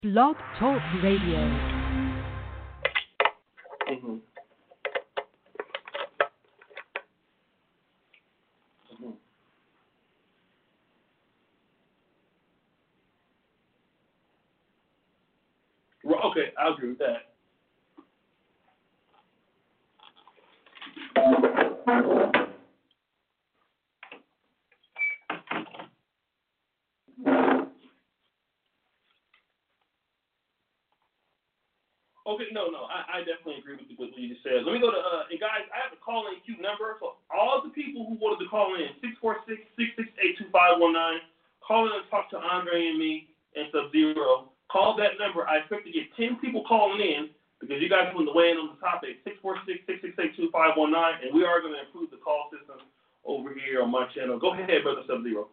Blog Talk Radio. Mm-hmm. Mm-hmm. Well, okay, I agree with that. Okay, no, I definitely agree with what you just said. Let me go to, and guys, I have a call-in queue number, so all the people who wanted to call in, 646-668-2519, call in and talk to Andre and me and Sub-Zero. Call that number. I expect to get 10 people calling in, because you guys want to weigh in on the topic, 646-668-2519, and we are going to improve the call system over here on my channel. Go ahead, Brother Sub-Zero.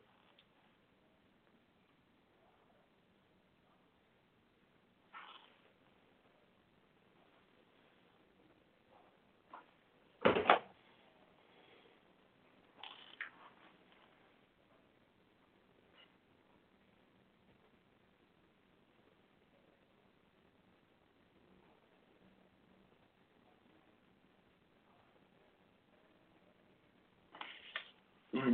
Mm-hmm.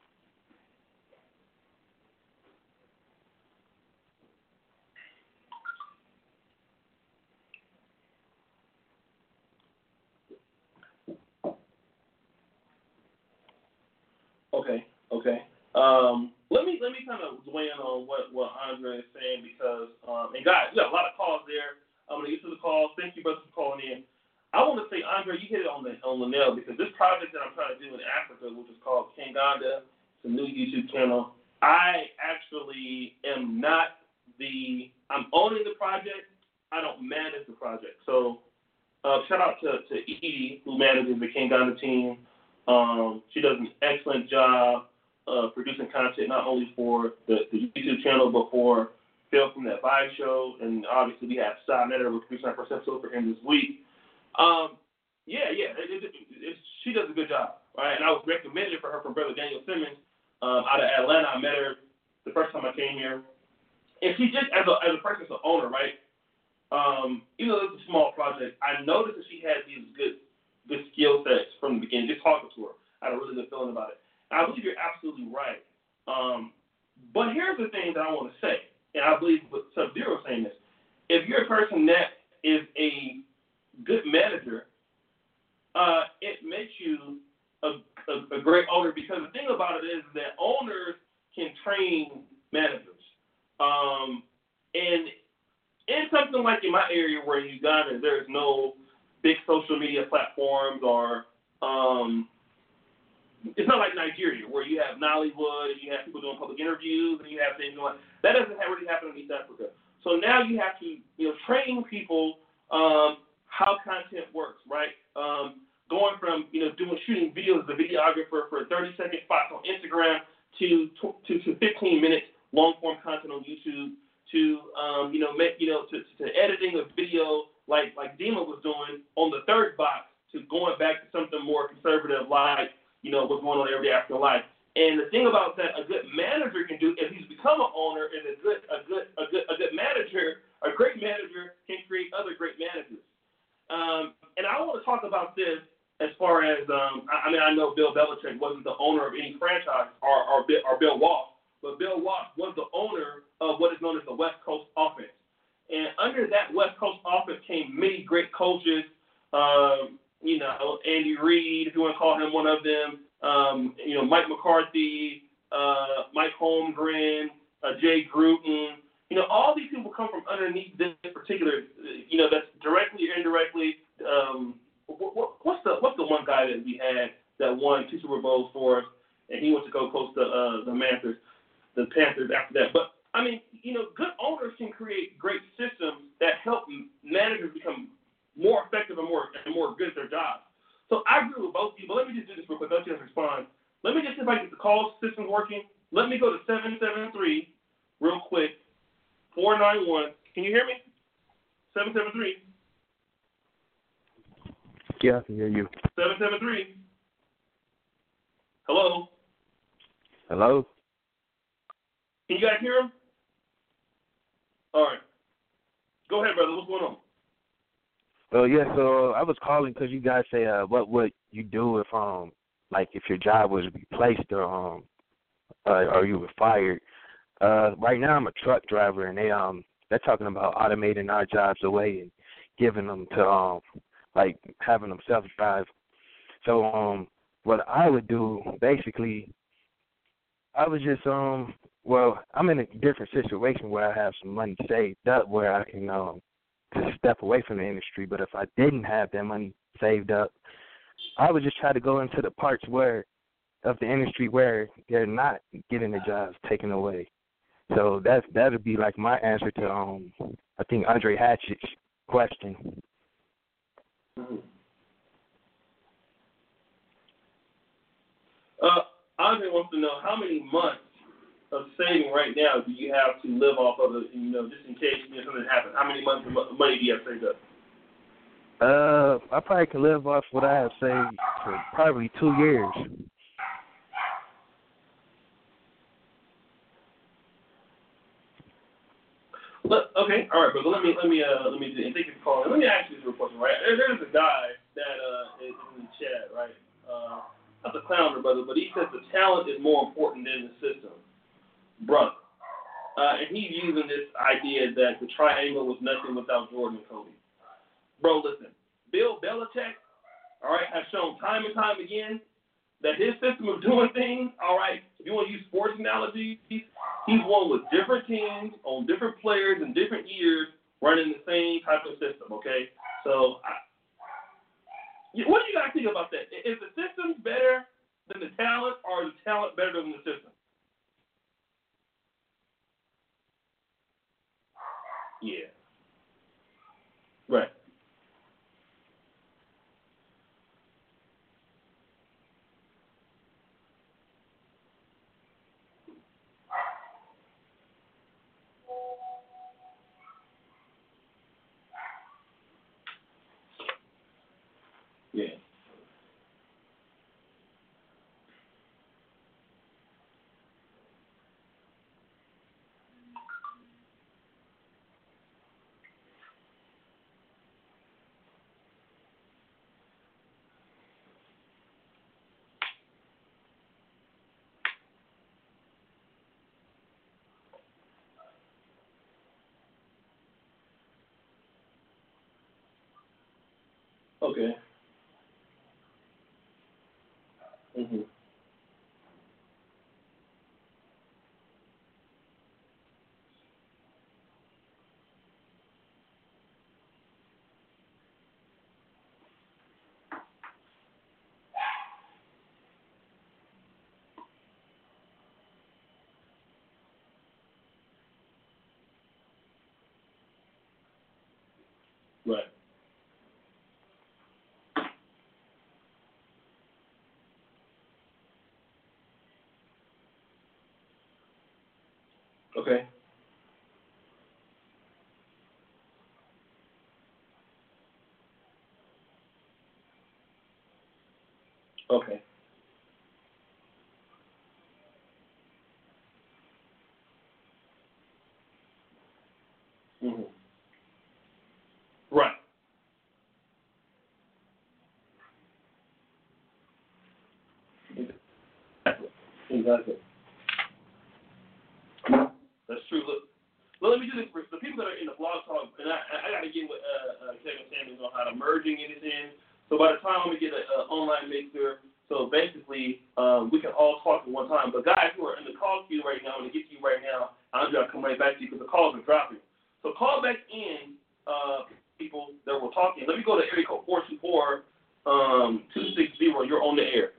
Okay. Let me kind of weigh in on what Andre is saying, because and guys, we got a lot of calls there. I'm gonna get to the calls. Thank you, brothers, for calling in. I want to say, Andre, you hit it on the nail, because this project that I'm trying to do in Africa, which is called Kinganda, it's a new YouTube channel. I actually am not I'm owning the project. I don't manage the project. So shout out to Edie, who manages the Kinganda team. She does an excellent job producing content, not only for the YouTube channel, but for Phil from That Vibe Show. And obviously we have Side Netter, we're producing our first episode for him this week. She does a good job, right? And I was recommended for her from Brother Daniel Simmons out of Atlanta. I met her the first time I came here. And she just, as a person, as an owner, right? Even though it's a small project, I noticed that she had these good skill sets from the beginning. Just talking to her, I had a really good feeling about it. And I believe you're absolutely right. But here's the thing that I want to say, and I believe with Sub-Zero saying this: if you're a person that is a good manager, it makes you a great owner, because the thing about it is that owners can train managers. And in something like in my area where in Uganda, there's no big social media platforms, or it's not like Nigeria where you have Nollywood and you have people doing public interviews and you have things going. That doesn't really happen in East Africa. So now you have to train people how content works, right? Going from shooting videos as a videographer for 30-second spots on Instagram to 15 minutes long form content on YouTube, to to editing a video like Dima was doing on the third box, to going back to something more conservative like what's going on every day after life. And the thing about that, a good manager can do, if he's become an owner, and a good manager, a great manager can create other great managers. And I want to talk about this as far as I know Bill Belichick wasn't the owner of any franchise, or Bill Walsh, but Bill Walsh was the owner of what is known as the West Coast offense. And under that West Coast offense came many great coaches. Andy Reid, if you want to call him one of them. Mike McCarthy, Mike Holmgren, Jay Gruden. All these people come from underneath this particular. That's directly or indirectly. What's the one guy that we had that won 2 Super Bowls for us, and he went to go coach the Panthers after that. But I mean, good owners can create great systems that help managers become more effective and more good at their jobs. So I agree with both of you, but let me just do this real quick. Let me just respond. Let me just see if I get the call system working. Let me go to 773 real quick. 491. Can you hear me? 773. Yeah, I can hear you. 773. Hello? Hello? Can you guys hear him? All right. Go ahead, brother. What's going on? Yeah, so I was calling because you guys say, what would you do if, like, if your job was replaced or you were fired? Right now I'm a truck driver, and they're talking about automating our jobs away and giving them to, like, having them self-drive. So, what I would do, basically, I was just, well, I'm in a different situation where I have some money saved up where I can, just step away from the industry. But if I didn't have that money saved up, I would just try to go into the parts of the industry where they're not getting the jobs taken away. So that'd be like my answer to I think Andre Hatchett's question. Mm-hmm. Andre wants to know how many months of saving right now do you have to live off of it, just in case something happens? How many months of money do you have saved up? I probably can live off what I have saved for probably 2 years. Okay, all right, brother. Let me and thank you for calling. Let me ask you this real question, right? There's a guy that is in the chat, right? Not the clowner, brother, but he says the talent is more important than the system, brother. And he's using this idea that the triangle was nothing without Jordan and Kobe. Bro, listen, Bill Belichick, all right, has shown time and time again that his system of doing things, all right, if you want to use sports analogies, he's won with different teams, on different players in different years, running the same type of system, okay? So, what do you guys think about that? Is the system better than the talent, or is the talent better than the system? Yeah. Right. Yeah. Okay. Mm-hmm. Right. Okay. Okay. Mm-hmm. Right. Exactly. That's true. Look, let me do this for the people that are in the blog talk, and I got to get with Kevin Sanders on how the merging it is in. So by the time we get an online mixer, so basically we can all talk at one time. But guys who are in the call queue right now, and to get to you right now, Andre, I'll come right back to you because the calls are dropping. So call back in, people that were talking. Let me go to area code 424-260. You're on the air.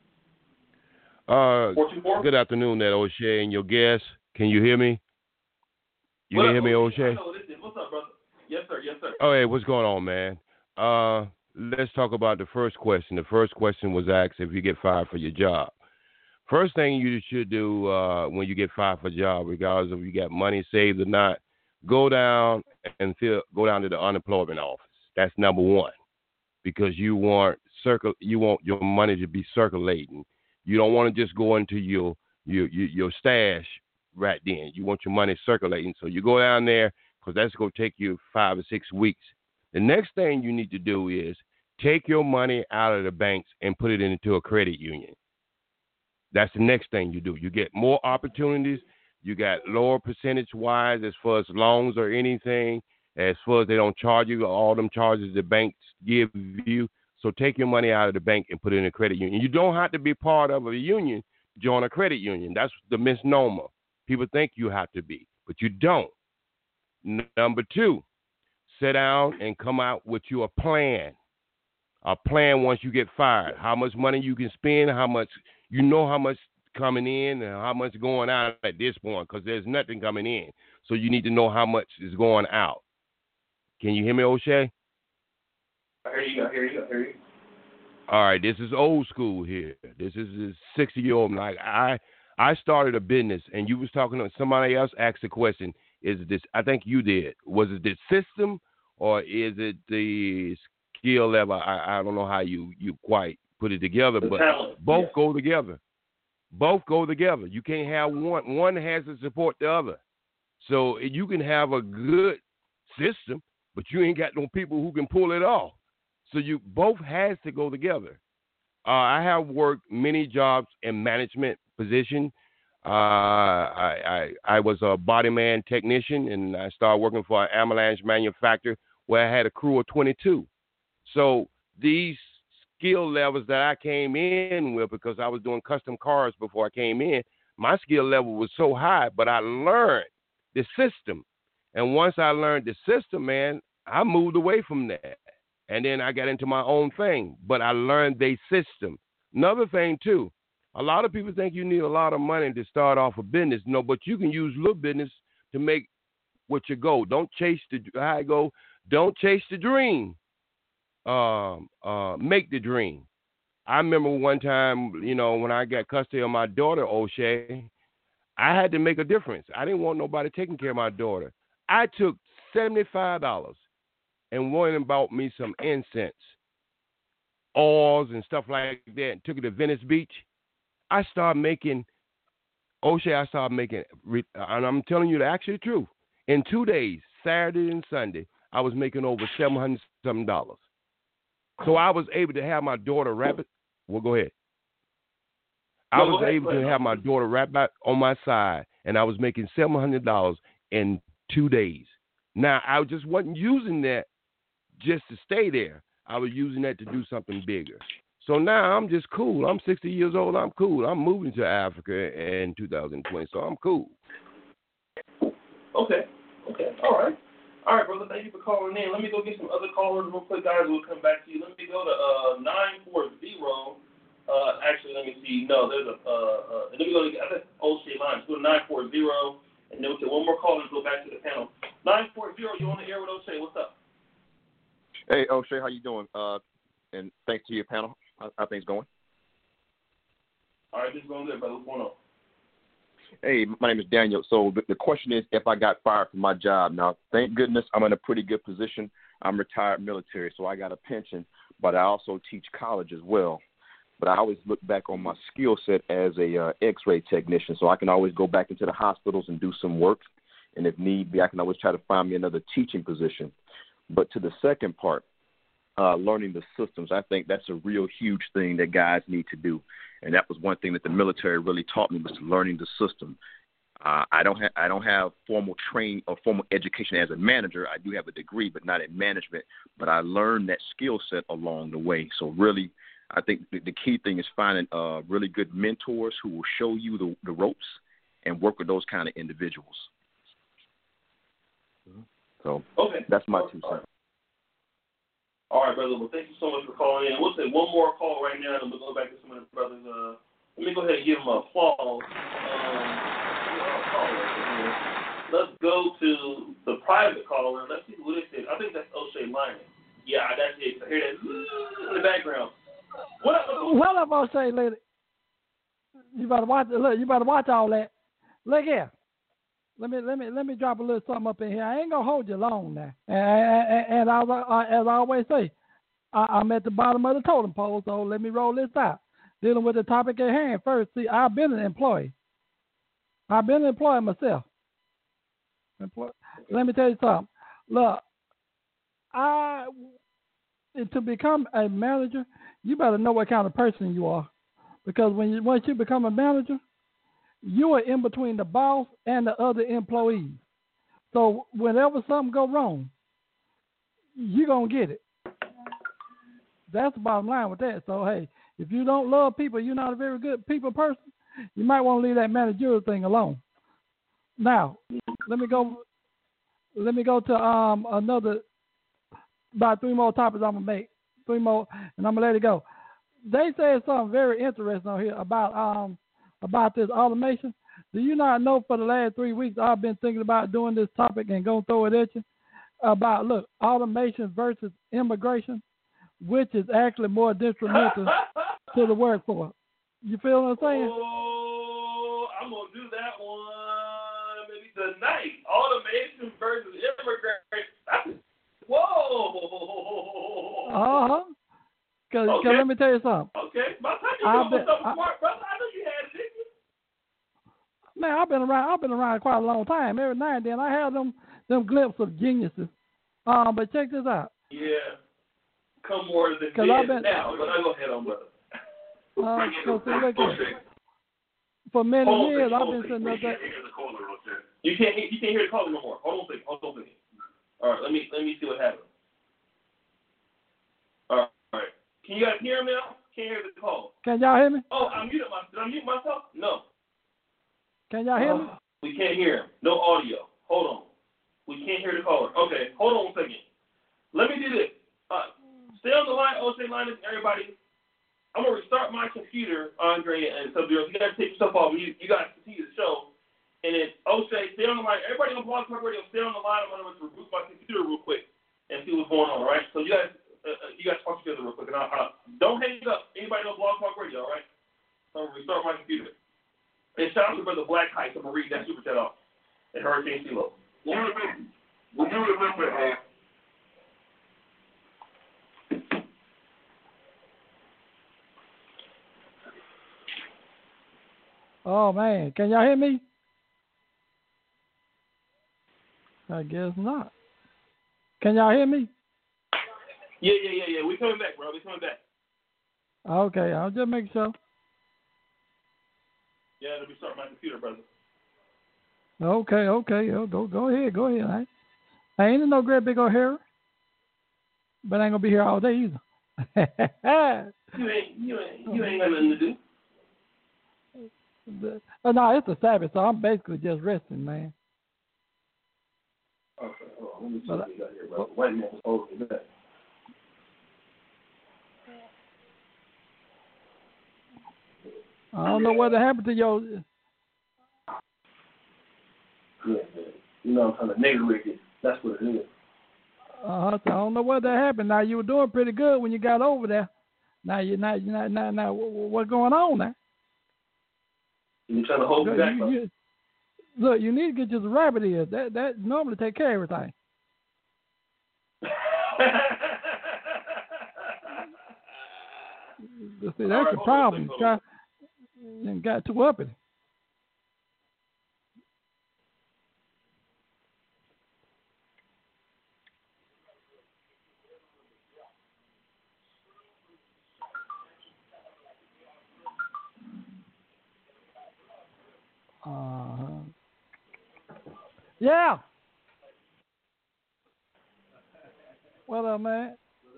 424? Good afternoon, that O'Shea and your guest. Can you hear me? You can hear me, O'Shea? What's up, brother? Yes, sir. Yes, sir. Oh, hey, what's going on, man? Let's talk about the first question. The first question was asked if you get fired for your job. First thing you should do when you get fired for a job, regardless of if you got money saved or not, go down to the unemployment office. That's number one, because you want your money to be circulating. You don't want to just go into your stash right then. You want your money circulating. So you go down there, because that's going to take you 5 or 6 weeks. The next thing you need to do is take your money out of the banks and put it into a credit union. That's the next thing you do. You get more opportunities. You got lower percentage-wise as far as loans or anything, as far as they don't charge you all them charges the banks give you. So take your money out of the bank and put it in a credit union. You don't have to be part of a union to join a credit union. That's the misnomer. People think you have to be, but you don't. Number 2, sit down and come out with you a plan. A plan once you get fired. How much money you can spend, how much coming in and how much going out at this point, because there's nothing coming in. So you need to know how much is going out. Can you hear me, O'Shea? I hear you. All right, this is old school here. This is a 60-year-old. Like I started a business, and you was talking to somebody else asked the question, is this, I think you did, was it the system or is it the skill level? I don't know how you quite put it together, but both go together. Both go together. You can't have one. One has to support the other. So you can have a good system, but you ain't got no people who can pull it off. So you both has to go together. I have worked many jobs in management position. I was a body man technician, and I started working for an ambulance manufacturer where I had a crew of 22. So these skill levels that I came in with, because I was doing custom cars before I came in, my skill level was so high, but I learned the system. And once I learned the system, man, I moved away from that. And then I got into my own thing, but I learned their system. Another thing, too, a lot of people think you need a lot of money to start off a business. No, but you can use little business to make what you go. Don't chase don't chase the dream. Make the dream. I remember one time, when I got custody of my daughter, O'Shea, I had to make a difference. I didn't want nobody taking care of my daughter. I took $75 and went and bought me some incense, oils and stuff like that, and took it to Venice Beach. I started making, and I'm telling you the actual truth, in 2 days, Saturday and Sunday, I was making over $700 something. So I was able to have my daughter wrap it. Well, go ahead. I was able to have my daughter wrap back on my side, and I was making $700 in 2 days. Now, I just wasn't using that just to stay there. I was using that to do something bigger. So now I'm just cool. I'm 60 years old. I'm cool. I'm moving to Africa in 2020, so I'm cool. Okay. All right, brother. Thank you for calling in. Let me go get some other callers real quick, guys. We'll come back to you. Let me go to 940. Actually, let me see. No, there's let me go to O'Shea line. Let's go to 940, and then we'll take one more call and go back to the panel. 940, you on the air with O'Shea. What's up? Hey, O'Shea, how you doing? And thanks to your panel. How things going? All right, this is going good, brother. What's going on? Hey, my name is Daniel. So the question is, if I got fired from my job, now, thank goodness I'm in a pretty good position. I'm retired military, so I got a pension, but I also teach college as well. But I always look back on my skill set as a X-ray technician, so I can always go back into the hospitals and do some work. And if need be, I can always try to find me another teaching position. But to the second part, learning the systems, I think that's a real huge thing that guys need to do. And that was one thing that the military really taught me, was learning the system. I don't have formal training or formal education as a manager. I do have a degree, but not in management. But I learned that skill set along the way. So really, I think the key thing is finding really good mentors who will show you the ropes and work with those kind of individuals. So that's my 2 cents. All right, brother. Well, thank you so much for calling in. We'll take one more call right now, and we'll go back to some of the brothers. Let me go ahead and give them applause. Let's go to the private caller. Let's see who this is. I think that's O'Shea Lyman. Yeah, that's it. I hear that in the background. What up, O'Shea, lady? You better watch. Look, you better watch all that. Look here. Let me drop a little something up in here. I ain't gonna hold you long now. And as I always say, I'm at the bottom of the totem pole. So let me roll this out. Dealing with the topic at hand first. See, I've been an employee. I've been an employee myself. Let me tell you something. Look, to become a manager, you better know what kind of person you are, because once you become a manager, you are in between the boss and the other employees. So whenever something go wrong, you're gonna get it. That's the bottom line with that. So hey, if you don't love people, you're not a very good people person, you might want to leave that managerial thing alone. Now, let me go to another, about 3 more topics I'm gonna make. 3 more, and I'm gonna let it go. They said something very interesting on here about this automation. Do you not know, for the last 3 weeks I've been thinking about doing this topic and gonna throw it at you about, look, automation versus immigration, which is actually more detrimental to the workforce. You feel what I'm saying? Oh, I'm gonna do that one maybe tonight. Automation versus immigration. Whoa. Because okay. let me tell you something. Okay. By the time you doing something smart, brother, I know you had it, didn't you? Man, I've been around quite a long time. Every now and then I have them glimpses of geniuses. But check this out. Yeah. Come more than this now. But I go ahead on, brother. For many years I've been sitting up there. You can't hear the caller no more. Hold on a second. All right, let me see what happens. All right. Can you guys hear him now? Can't hear the call. Can y'all hear me? Oh, did I mute myself? No. Can y'all hear me? We can't hear him. No audio. Hold on. We can't hear the caller. Okay, hold on a second. Let me do this. Stay on the line, OJ Linus, everybody. I'm going to restart my computer, Andre and Sub-Zero. You guys take your stuff off. You guys continue the show. And then, OJ, stay on the line. Everybody on Blog Talk Radio, stay on the line. I'm going to reboot my computer real quick and see what's going on, all right? So you guys talk together real quick. And don't hang up. Anybody on Blog Talk Radio, all right? So I'm going to restart my computer. And shout out to Brother Black Heights. I'm going to read that super chat off. And Hurricane CeeLo. Would you remember Oh, man. Can y'all hear me? I guess not. Can y'all hear me? Yeah. We coming back, bro. We coming back. Okay, I'll just make sure. Yeah, let me start my computer, brother. Okay. Go ahead. I ain't in no great big old hurry, but I ain't gonna be here all day either. You ain't got nothing to do. No, it's a Sabbath, so I'm basically just resting, man. Okay, hold on. Let me see what you got here, brother. White man was holding that. I don't know what happened to your. Yeah, man. You know I'm kind of negative. That's what it is. I don't know what happened. Now you were doing pretty good when you got over there. Now what's going on now? You're trying to hold me back. Look, you need to get you some rabbit ears. That normally take care of everything. See, that's the problem. You got too uppity. Yeah. What up, man?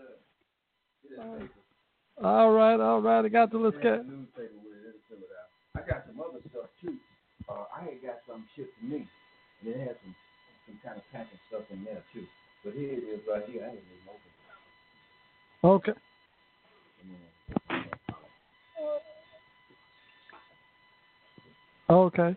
All right. I got the let's get. I got some other stuff too. I had got some shipped to me. And it had some kind of packing stuff in there too. But here it is right here. I ain't even open. Okay. Okay.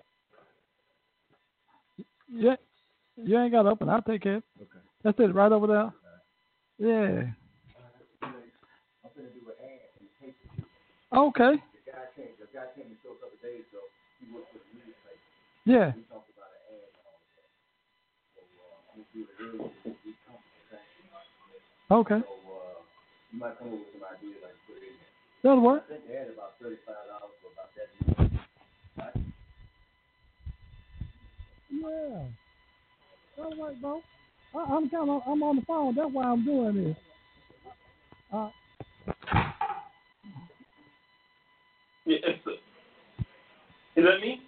Yeah, you ain't got to open. I'll take care. Okay. That's it, right over there. Yeah. I'm going to do an ad in the paper. Okay. The guy came to the show a couple of days ago. He works with the newspaper. Yeah. We talked about an ad and all of that. So I'm going to do it early this week. Okay. So you might come up with some ideas I can put in there. That'll work. I think they had about $35 for about that much. Right? Yeah. Oh, wait, bro. I'm on the phone. That's why I'm doing this. Uh, Yeah, is that me?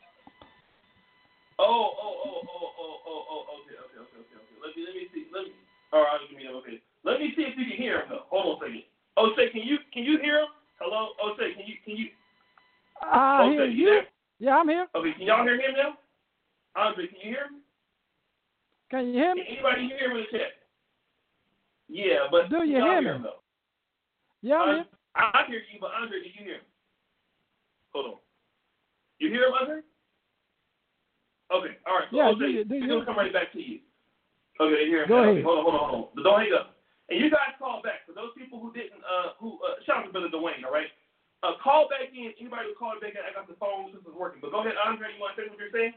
Okay. Let me. All right, give me that. Okay. Let me see if you can hear him though. Hold on a second. Osei, can you hear him? Hello, Osei, can you? I hear Osei, you. there? Yeah, I'm here. Okay, can y'all hear him now? Andre, can you hear him? Can you hear Can me? anybody hear him in the chat? Yeah, but Do can you y'all hear hear me? him though? Yeah, I'm here. I hear you, but Andre, did you hear him? Hold on. You hear him, Andre? Okay, all right. So Yeah, Osei, do we're you? gonna come right back to you. Okay, here. Go Okay, ahead. hold on. Don't hang up. And you guys call back. For those people who didn't, shout out to Brother Dwayne, all right? Call back in. Anybody who called back in, I got the phone system working. But go ahead, Andre, you want to say what you're saying?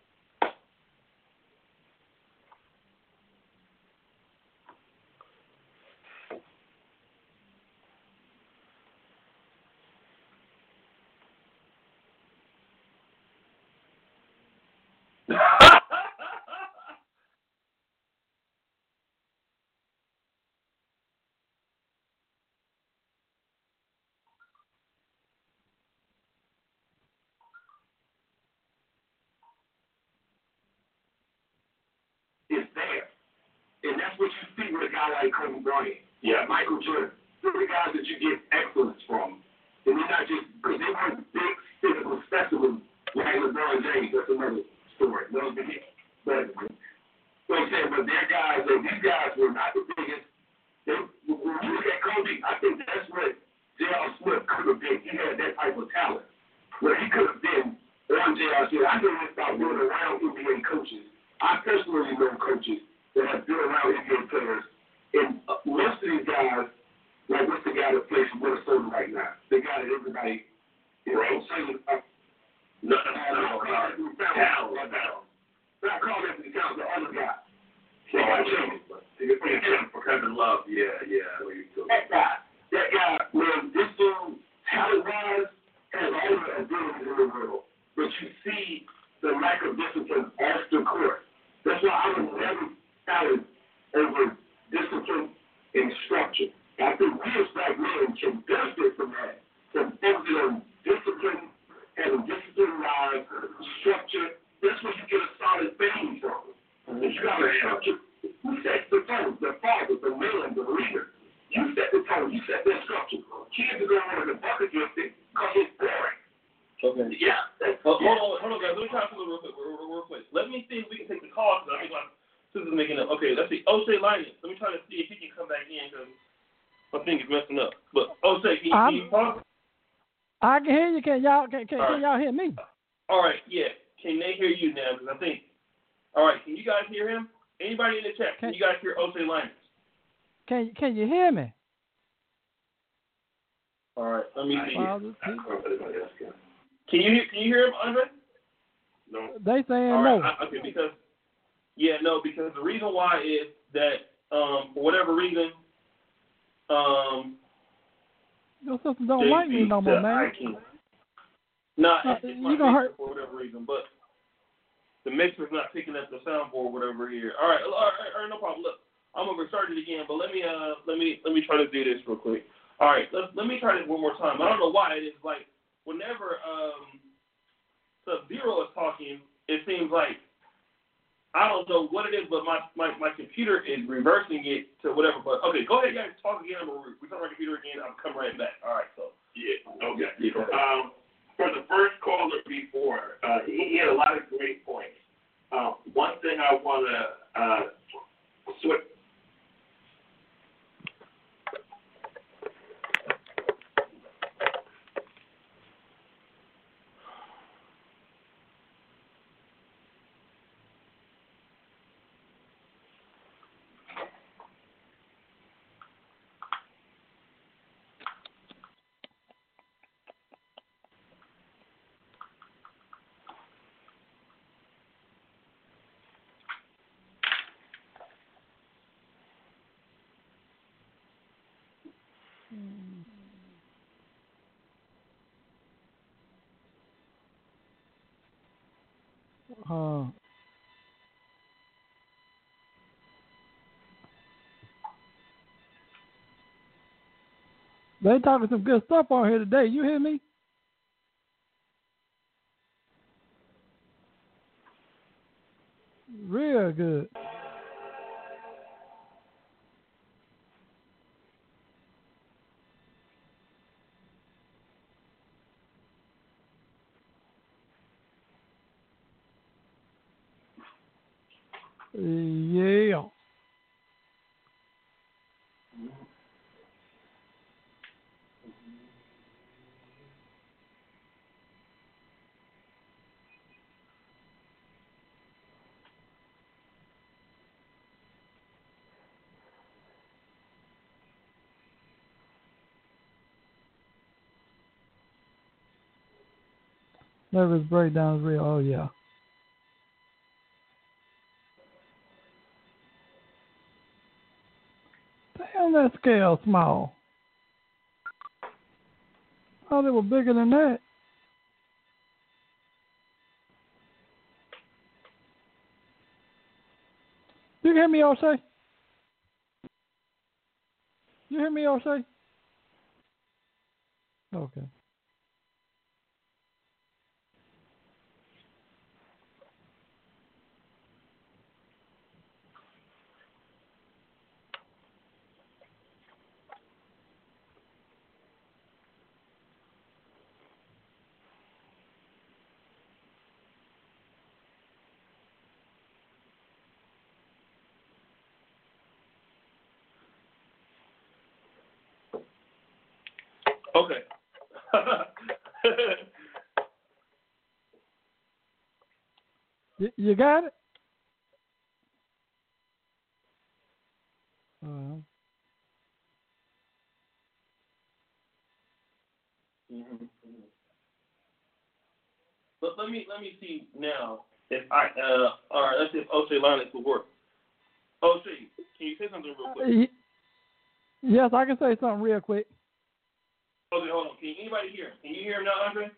It's there. And that's what you see with a guy like Kobe Bryant. Yeah. Michael Jordan. Those are the guys that you get excellence from. And they're not just, because they weren't big physical specimens like LeBron James. That's another story. Those big, but, I'm saying, but they're guys, that these guys were not the biggest. When you look at Kobe, I think that's what J.R. Smith could have been. He had that type of talent. Where he could have been on J.R. Smith. I know this about being around NBA coaches. I personally know coaches that have been around NBA players, and most of these guys, like what's the guy that plays for Minnesota right now? The guy that everybody, saying, not Carl Anthony Towns, the other guy. For Kevin Love, yeah. That guy, man, this dude, talent-wise, has all the abilities in the world, but you see the lack of discipline off the court. That's why I would never talent over discipline and structure. I think we as black men can benefit from that, from focusing on discipline, having disciplined lives, structure. That's where you get a solid fame from. If you got a structure, who sets the tone? The father, the man, the leader. You set the tone. You set that structure. Kids are going to want to buck against it because it's boring. Okay. Yeah. Hold on, guys. Let me try to real quick. Let me see if we can take the call, because I think my sister's making up. Okay, let's see. Osei Linus. Let me try to see if he can come back in, because my thing is messing up. But, Osei, can you talk? I can hear you. Can y'all hear me? All right, yeah. Can they hear you now? Because I think, all right, can you guys hear him? Anybody in the chat, can you guys hear Osei Linus? Can you hear me? All right, let me see. Can you hear him, Andre? No. They saying all right, no. Okay, because the reason why is that for whatever reason, your sister don't like me no more, man. It's my you gonna hurt for whatever reason, but the mixer's not picking up the soundboard, whatever here. All right, no problem. Look, I'm gonna restart it again, but let me try to do this real quick. All right, let me try this one more time. I don't know why it is like whenever Sub-Zero is talking, it seems like I don't know what it is, but my computer is reversing it to whatever. But okay, go ahead, guys, talk again. I'm gonna restart my computer again. I'll come right back. All right, so Okay. For the first caller before, he had a lot of great points. One thing I want to switch. They talking some good stuff on here today. You hear me? Real good. Yeah. Nervous breakdown is real. Oh, yeah. Damn, that scale small. Oh, they were bigger than that. You hear me, O'Shea? You hear me, O'Shea? Okay. Okay. You got it? But let me see now if I all right, let's see if O'Shea Linux will work. O'Shea, can you say something real quick? Yes, I can say something real quick. Okay, hold on. Can anybody hear? Can you hear him now, Andre?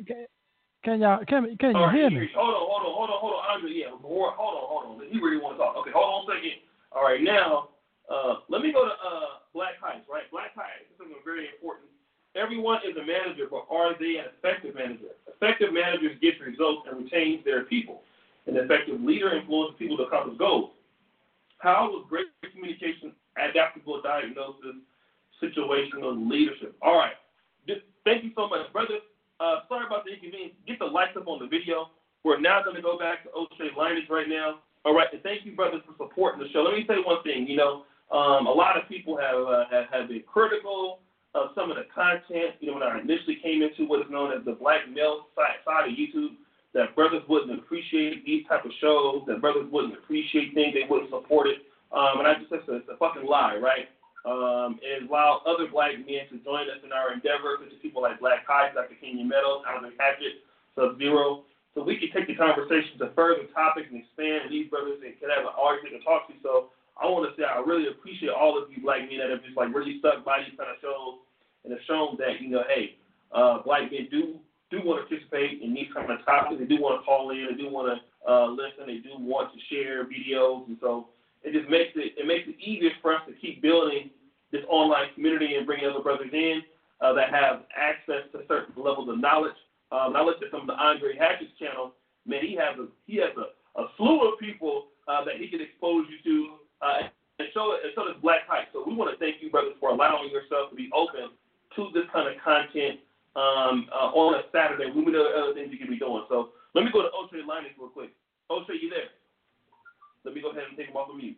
Can you hear me? Hold on, Andre. Yeah, hold on. He really want to talk. Okay, hold on a second. All right, now let me go to Black Heights. Right, Black Heights is something very important. Everyone is a manager, but are they an effective manager? Effective managers get results and retain their people. An effective leader influences people to accomplish goals. How was great communication, adaptable diagnosis, situational leadership? All right. Thank you so much, brother. Sorry about the inconvenience. Get the lights up on the video. We're now going to go back to O'Shea Linux right now. All right. And thank you, brothers, for supporting the show. Let me say one thing. You know, a lot of people have been critical of some of the content. You know, when I initially came into what is known as the black male side of YouTube, that brothers wouldn't appreciate these type of shows, that brothers wouldn't appreciate things, they wouldn't support it. And I just said it's a fucking lie, right? And allow other black men to join us in our endeavor, such as people like Black Heights, Dr. Kenyon Meadows, Andre Hatchett, Sub-Zero, so we can take the conversation to further topics and expand, and these brothers can have an audience they can talk to. So I want to say I really appreciate all of you black men that have just like really stuck by these kind of shows and have shown that, you know, hey, black men do want to participate in these kind of topics. They do want to call in. They do want to listen. They do want to share videos, and so it just makes it easier for us to keep building this online community and bringing other brothers in that have access to certain levels of knowledge. And I looked at some of the Andre Hatchett's channel. Man, he has a slew of people that he can expose you to and show this Black Heights. So we want to thank you, brothers, for allowing yourself to be open to this kind of content on a Saturday when we know other things you can be doing. So let me go to O'Shea Linux real quick. O'Shea, you there? Let me go ahead and take him off of mute.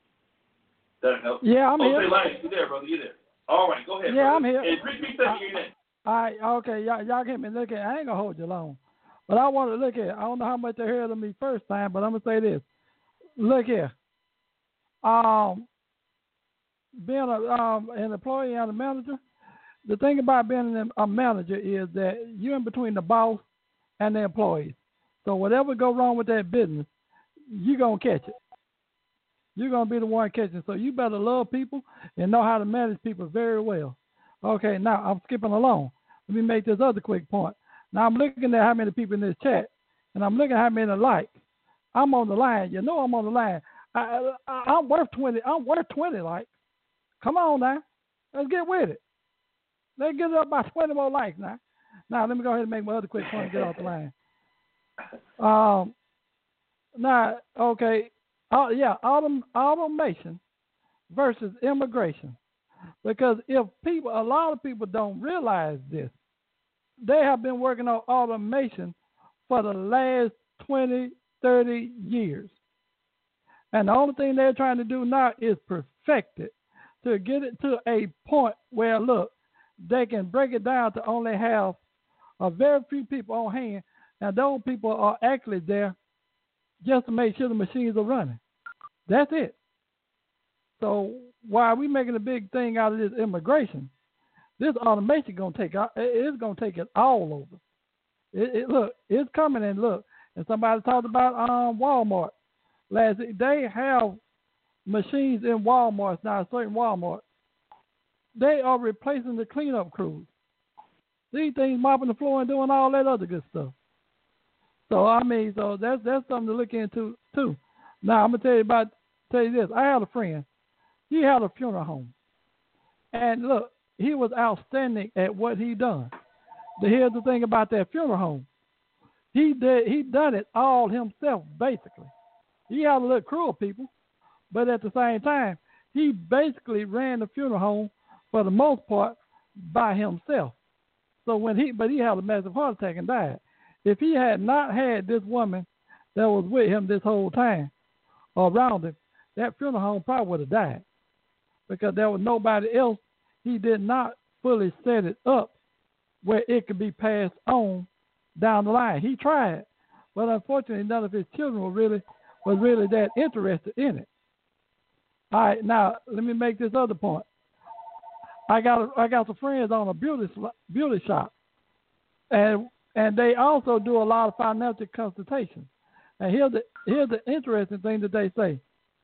That'll help. Yeah, I'm here. O'Shea Linux, you there, brother? You there? All right, go ahead. Yeah, brother. I'm here. And 3 seconds, your name. All right, okay, y'all get me. Look at. I ain't gonna hold you long, but I want to look at. I don't know how much they heard of me first time, but I'm gonna say this. Look here. Being an employee and a manager, the thing about being a manager is that you're in between the boss and the employees. So whatever go wrong with that business, you're gonna catch it. You're gonna be the one catching. So you better love people and know how to manage people very well. Okay, now I'm skipping along. Let me make this other quick point. Now I'm looking at how many people in this chat, and I'm looking at how many like. I'm on the line. You know I'm on the line. I'm worth 20. I'm worth 20 likes. Come on now, let's get with it. Let's get it up by 20 more likes now. Now, let me go ahead and make my other quick point and get off the line. Now, okay. Automation versus immigration. Because if a lot of people don't realize this, they have been working on automation for the last 20, 30 years. And the only thing they're trying to do now is perfect it to get it to a point where, look, they can break it down to only have a very few people on hand, and those people are actually there just to make sure the machines are running. That's it. So why are we making a big thing out of this immigration? This automation is going to take it all over. Look, it's coming, and look, and somebody talked about Walmart last week. They have machines in Walmart now, certain Walmart. They are replacing the cleanup crews. These things mopping the floor and doing all that other good stuff. So so that's something to look into too. Now I'm gonna tell you this. I had a friend. He had a funeral home, and look, he was outstanding at what he done. But here's the thing about that funeral home. He done it all himself basically. He had a little crew of people, but at the same time, he basically ran the funeral home for the most part by himself. So but he had a massive heart attack and died. If he had not had this woman that was with him this whole time around him, that funeral home probably would have died because there was nobody else. He did not fully set it up where it could be passed on down the line. He tried, but unfortunately, none of his children was really that interested in it. All right, now let me make this other point. I got some friends on a beauty shop, and they also do a lot of financial consultations. And here's the interesting thing that they say.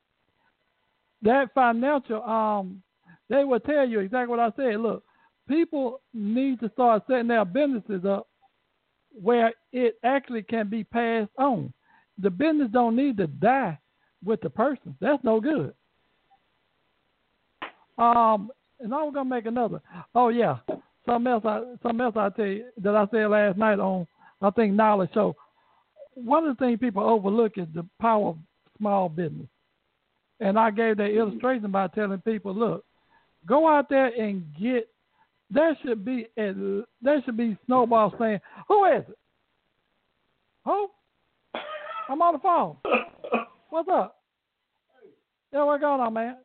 That financial, they will tell you exactly what I said. Look, people need to start setting their businesses up where it actually can be passed on. The business don't need to die with the person. That's no good. And I was gonna make another. Oh yeah, something else I tell you that I said last night on I think Knowledge Show. One of the things people overlook is the power of small business. And I gave that illustration by telling people, look, go out there and get. There should be snowballs saying, "Who is it? Who? I'm on the phone. What's up? Yeah, what's going on, man?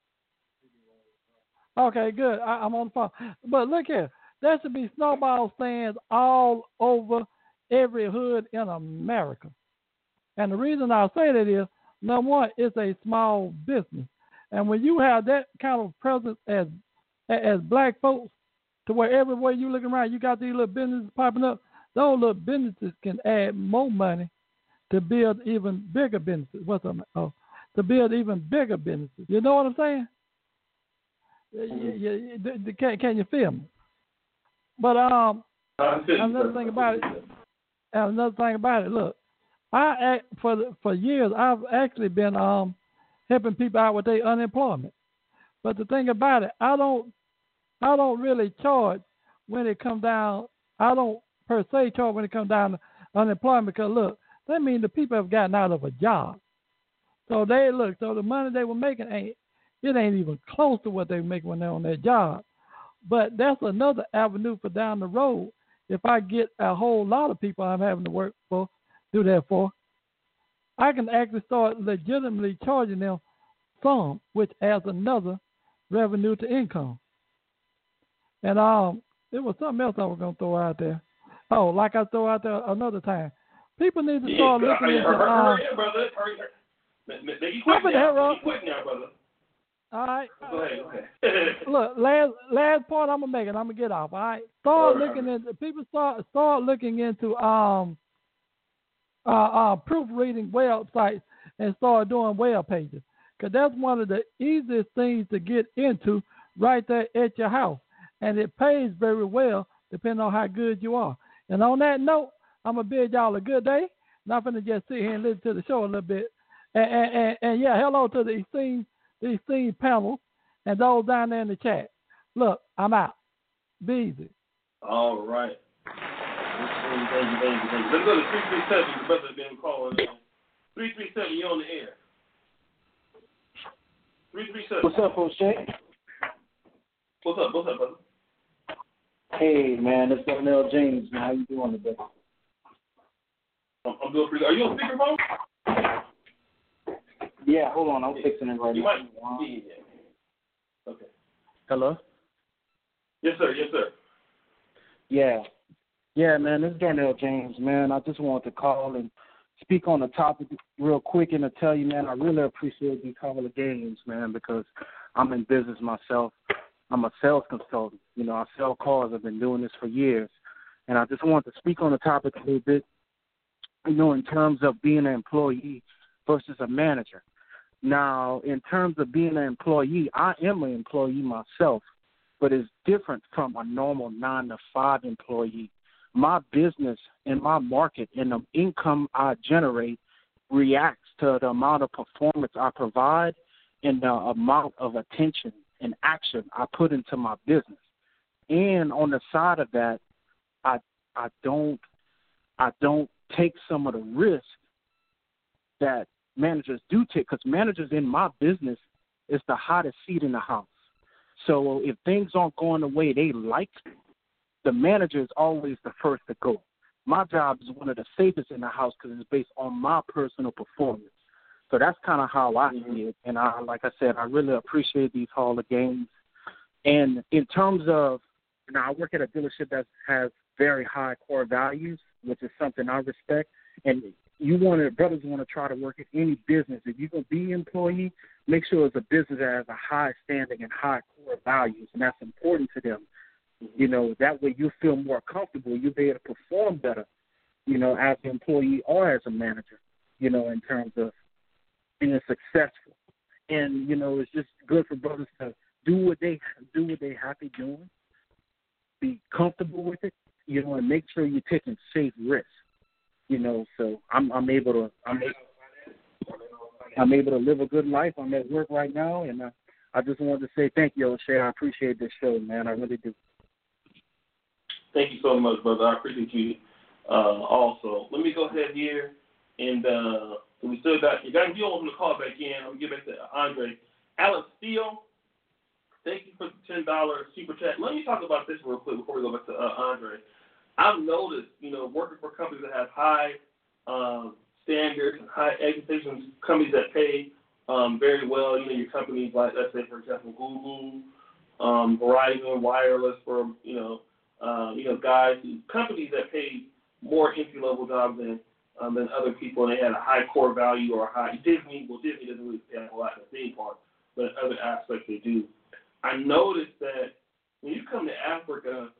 Okay, good. I'm on the phone. But look here, there should be snowball stands all over every hood in America. And the reason I say that is, number one, it's a small business. And when you have that kind of presence as black folks, to where everywhere you look around, you got these little businesses popping up, those little businesses can add more money to build even bigger businesses. To build even bigger businesses. You know what I'm saying? Can you feel me? But another thing about it, look, for years I've actually been helping people out with their unemployment. But the thing about it, I don't really charge when it comes down. I don't per se charge when it comes down to unemployment because look, that means the people have gotten out of a job. So the money they were making ain't even close to what they make when they're on their job. But that's another avenue for down the road. If I get a whole lot of people I'm having to do that for, I can actually start legitimately charging them some, which adds another revenue to income. And there was something else I was going to throw out there. Oh, like I throw out there another time. People need to start looking into... Hurry up, brother. Hurry. Make you quick now. Quick now, brother. All right. Go ahead. Look, last point I'm gonna make, and I'm gonna get off. All right. Start looking into proofreading websites and start doing web pages, because that's one of the easiest things to get into right there at your house, and it pays very well depending on how good you are. And on that note, I'm gonna bid y'all a good day. Not gonna just sit here and listen to the show a little bit. And yeah, hello to the esteemed panel and those down there in the chat. Look, I'm out. Beezy. All right. Thank you. Let's go to 337. The brother's been calling in. 337, you're on the air. 337. What's up, O'Shea? What's up, brother? Hey, man, it's Darnell James. Man, how you doing today? I'm doing pretty good. Are you on speakerphone? Yeah, hold on. I'm fixing it right you now. Yeah. Okay. Hello? Yes, sir. Yeah, man, this is Darnell James, man. I just wanted to call and speak on the topic real quick and to tell you, man, I really appreciate these couple of games, man, because I'm in business myself. I'm a sales consultant. You know, I sell cars. I've been doing this for years. And I just wanted to speak on the topic a little bit, you know, in terms of being an employee versus a manager. Now, in terms of being an employee, I am an employee myself, but it's different from a normal 9-to-5 employee. My business and my market and the income I generate reacts to the amount of performance I provide and the amount of attention and action I put into my business. And on the side of that, I don't take some of the risk that managers do take, because managers in my business is the hottest seat in the house. So if things aren't going the way they like, the manager is always the first to go. My job is one of the safest in the house because it's based on my personal performance. So that's kind of how I see it. And like I said, I really appreciate these Hall of Games. And in terms of, I work at a dealership that has very high core values, which is something I respect. And brothers want to try to work at any business. If you're going to be an employee, make sure it's a business that has a high standing and high core values, and that's important to them. You know, that way you feel more comfortable. You'll be able to perform better, you know, as an employee or as a manager, you know, in terms of being successful. And, you know, it's just good for brothers to do what they happy doing, be comfortable with it, you know, and make sure you're taking safe risks, you know. So I'm able to live a good life. I'm at work right now, and I just wanted to say thank you, O'Shea. I appreciate this show, man. I really do. Thank you so much, brother. I appreciate you also. Let me go ahead here, and we still got you on the call back in. I'm going to give it to Andre. Alex Steele, thank you for the $10 super chat. Let me talk about this real quick before we go back to Andre. I've noticed, you know, working for companies that have high standards, high expectations, companies that pay very well. You know, your companies like, let's say, for example, Google, Verizon, Wireless, for companies that pay more entry-level jobs than other people, and they had a high core value or a high Disney. Well, Disney doesn't really pay a lot in the theme park, but in other aspects they do. I noticed that when you come to Africa,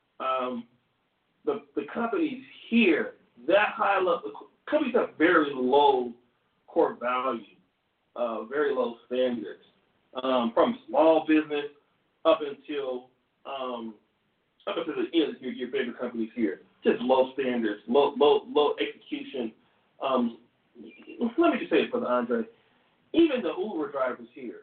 the companies here, that high level, companies have very low core value, very low standards, from small business up until your bigger companies here. Just low standards, low execution. Let me just say it for the Andre. Even the Uber drivers here,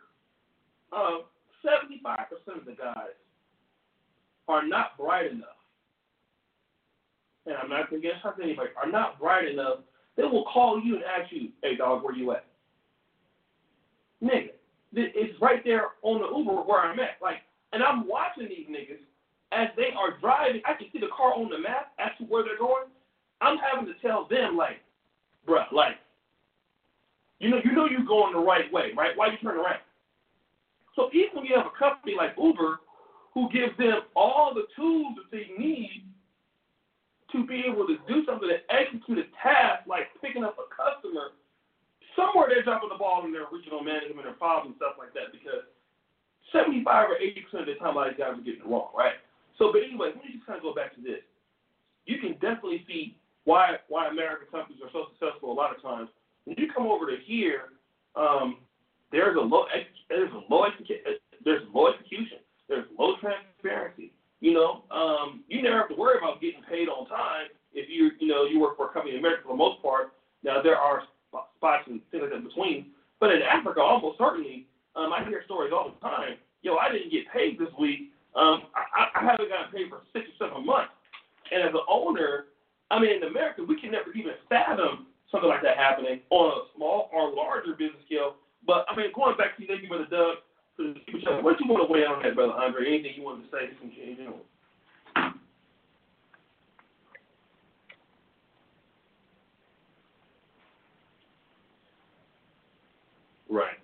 75% of the guys are not bright enough. And I'm not against anybody, are not bright enough. They will call you and ask you, hey, dog, where you at? Nigga, it's right there on the Uber where I'm at. Like, and I'm watching these niggas as they are driving. I can see the car on the map as to where they're going. I'm having to tell them, like, bruh, like, you know you're going the right way, right? Why you turn around? So even when you have a company like Uber who gives them all the tools that they need to be able to do something, to execute a task like picking up a customer, somewhere they're dropping the ball in their regional management or problems and stuff like that, because 75 or 80% of the time a lot of guys are getting it wrong, right? So, but anyway, let me just kind of go back to this. You can definitely see why American companies are so successful a lot of times. When you come over to here, there's low execution, there's low transparency. You know, you never have to worry about getting paid on time if you work for a company in America for the most part. Now there are spots and things like that in between, but in Africa, almost certainly, I hear stories all the time. Yo, I didn't get paid this week. I haven't gotten what you want to weigh on that, Brother Andre? Anything you want to say from general? Right.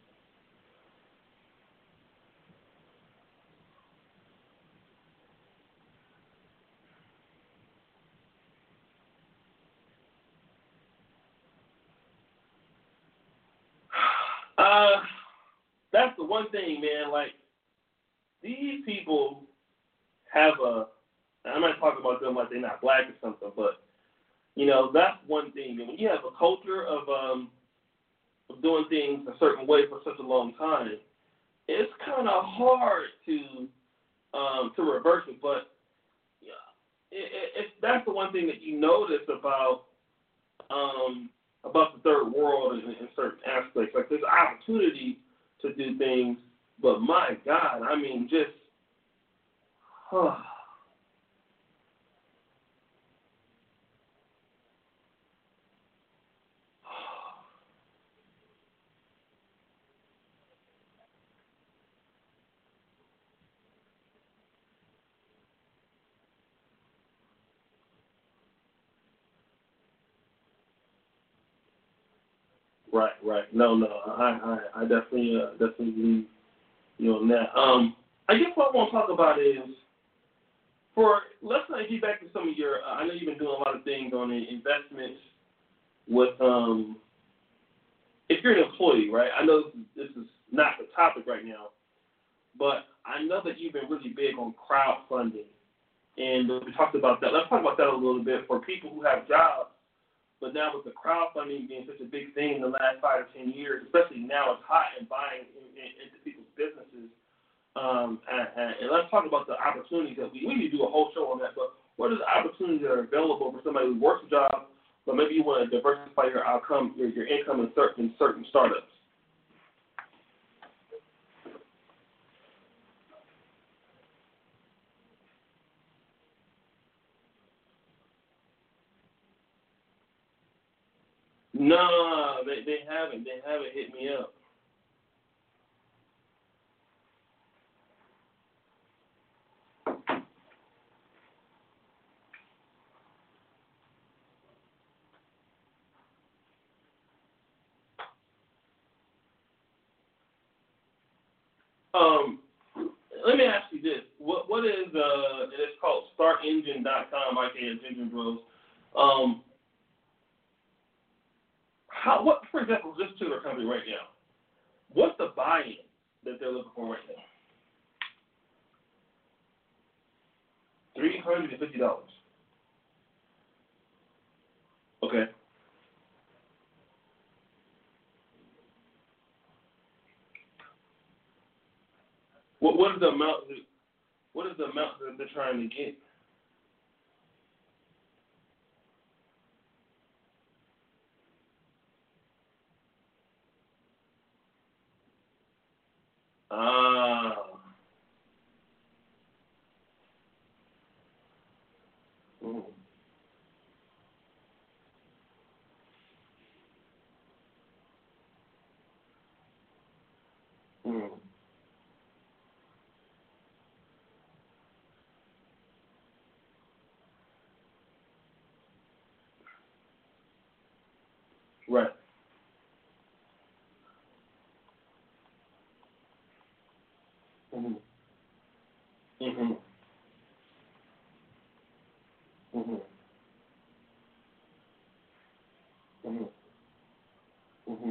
That's the one thing, man. Like, these people have I'm not talking about them like they're not black or something, but, you know, that's one thing. And when you have a culture of doing things a certain way for such a long time, it's kind of hard to reverse it. But that's the one thing that you notice about the third world in certain aspects. Like, there's opportunity to do things, but my God, I mean, just, Right. No. I definitely believe you on that. I guess what I want to talk about is let's get back to some of your. I know you've been doing a lot of things on investments with if you're an employee, right? I know this is not the topic right now, but I know that you've been really big on crowdfunding, and we talked about that. Let's talk about that a little bit for people who have jobs. But now with the crowdfunding being such a big thing in the last 5 or 10 years, especially now it's hot and buying into people's businesses. And let's talk about the opportunities that we need to do a whole show on that. But what are the opportunities that are available for somebody who works a job, but maybe you want to diversify your income in certain startups? No, they haven't. They haven't hit me up. Let me ask you this: what is it's called StartEngine.com, aka Engine Bros. What, for example, just to their company right now, what's the buy-in that they're looking for right now? $350. Okay. What is the amount? What is the amount that they're trying to get? Mm. Mm. Right. Mm-hmm. Mm-hmm. Mm-hmm. Mm-hmm. Mm-hmm.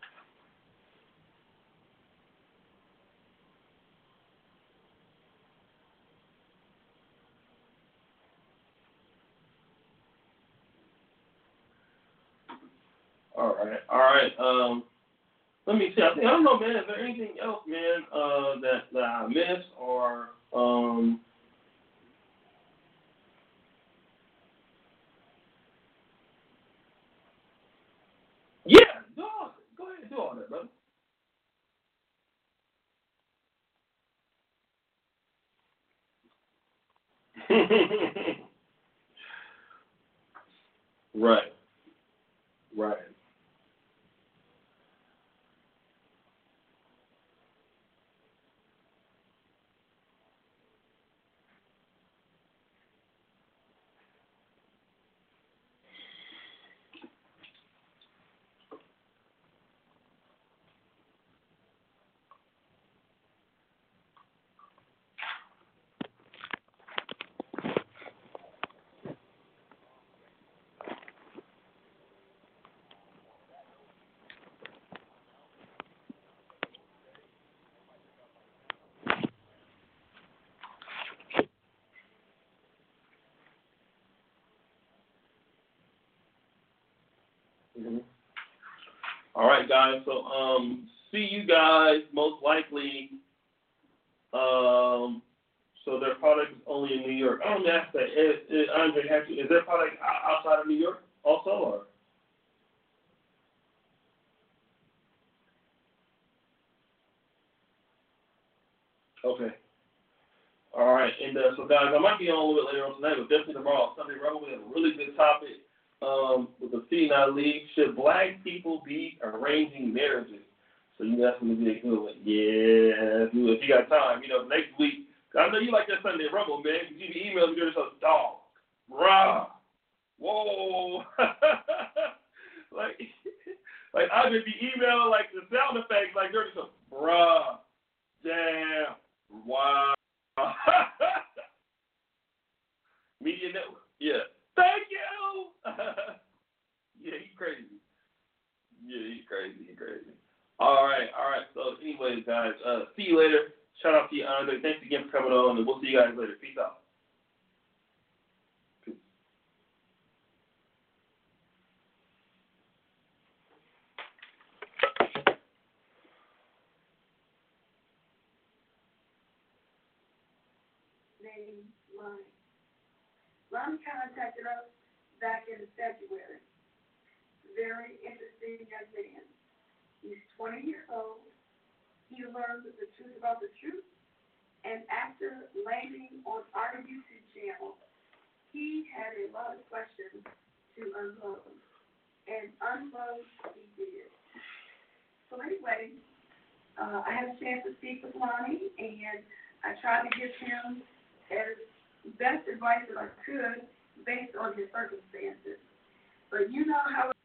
All right. Let me see. I don't know, man. Is there anything else, man, that I missed or Yeah, go ahead and do all that, brother. Right. Mm-hmm. All right, guys. So, see you guys most likely. So their product is only in New York. I don't ask that. Andre, is their product outside of New York also, or? Okay. All right. And so, guys, I might be on a little bit later on tonight, but definitely tomorrow, Sunday Rebel, we have a really good topic with the C9 League. Should black people be arranging marriages? So you guys going to be a good one. Yeah, do it if you got time. Next week. I know you like that Sunday Rebel, man. You be emailing me, yourself, dog, rah, whoa. like I just be emailing like the sound effects, like you're just bruh, damn, wow. Media Network, yeah. Thank you. Yeah, he's crazy. All right. So, anyways, guys, see you later. Shout out to you, Andre. Thanks again for coming on, and we'll see you guys later. Peace out. Lonnie contacted us back in February. Very interesting young man. He's 20 years old. He learned the truth about the truth. And after landing on our YouTube channel, he had a lot of questions to unload. And unload he did. So anyway, I had a chance to speak with Lonnie, and I tried to give him as best advice that I could based on his circumstances. But you know how